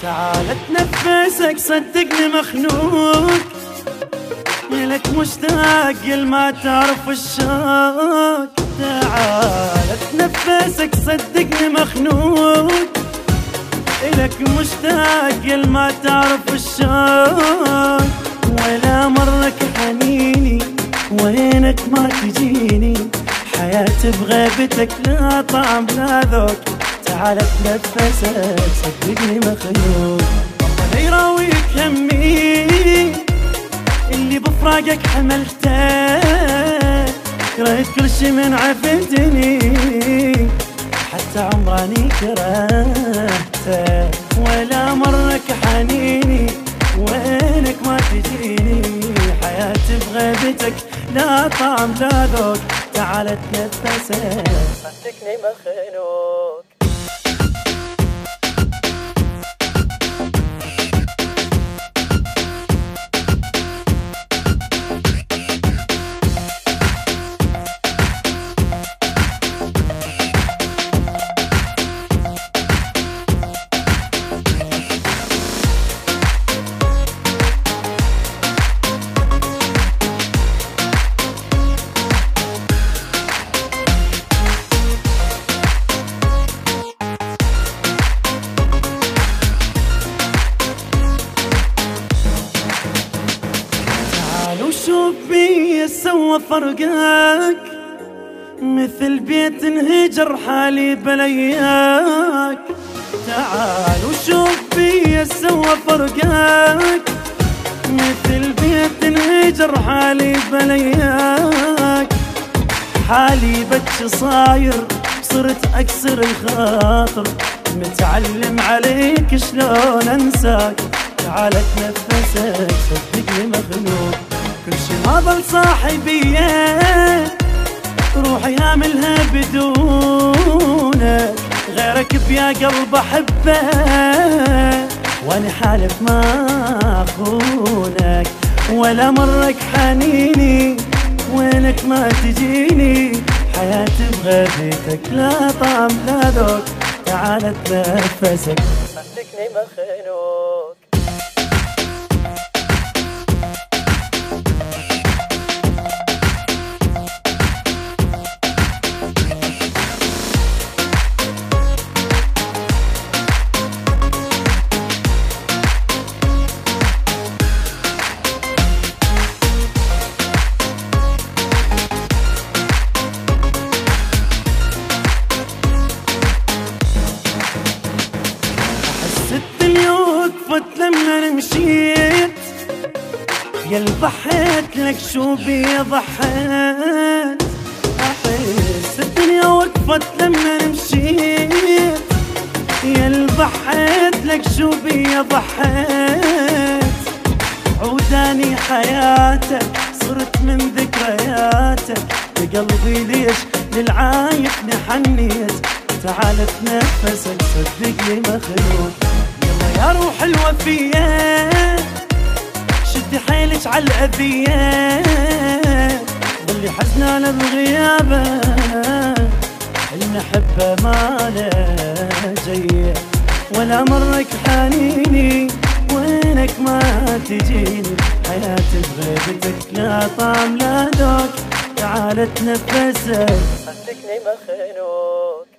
تعال اتنفسك صدقني مخنوق، لك مشتاق ما تعرف الشوق. تعال اتنفسك صدقني مخنوق، لك مشتاق ما تعرف الشوق. ولا مرك حنيني وينك ما تجيني، حياتي بغيبتك لا طعم لا ذوق. تعال اتنفسك صدقني مخنوق، والله يراويك همي اللي بفراقك حملته. كرهت كل شي من عفتني، حتى عمراني كرهته. ولا مرك حنيني وينك ما تجيني، حياتي بغيبتك لا طعم لا ذوق. تعال اتنفسك صدقني مخنوق. شوف بي سوى فرقك، مثل بيت انهجر حالي بلياك. تعال وشوف بي سوى فرقك، مثل بيت انهجر حالي بلياك. حالي بك صاير صرت اكسر الخاطر، متعلم عليك شلون انساك. تعال اتنفسك صدقني مخنوق، كل شي ما ظل صاحبية، روحي هاملها بدونك. غيرك بيا قلب احبه، وانا حالف ما اخونك. ولا مرك حنيني وينك ما تجيني، حياتي بغيبتك لا طعم لا ذوق. تعال اتنفسك صدقني مخنوق. لما مشيت يا ضحيت لك شو بي ضحيت. احس الدنيا وقفت لما مشيت، يا ضحيت لك شو بي ضحيت. عوداني حياتك صرت من ذكرياتك، بقلبي ليش للعايق حنيت. تعال اتنفسك صدقني مخنوق، يا روح الوفية شدي حيلك عالأذية. ضلي حزنانة بغيابه، المحبة ماله جاية. ولا مرك حنيني وينك ما تجيني، حياتي بغيبتك لا طعم لا ذوق. تعال اتنفسك صدقني مخنوق.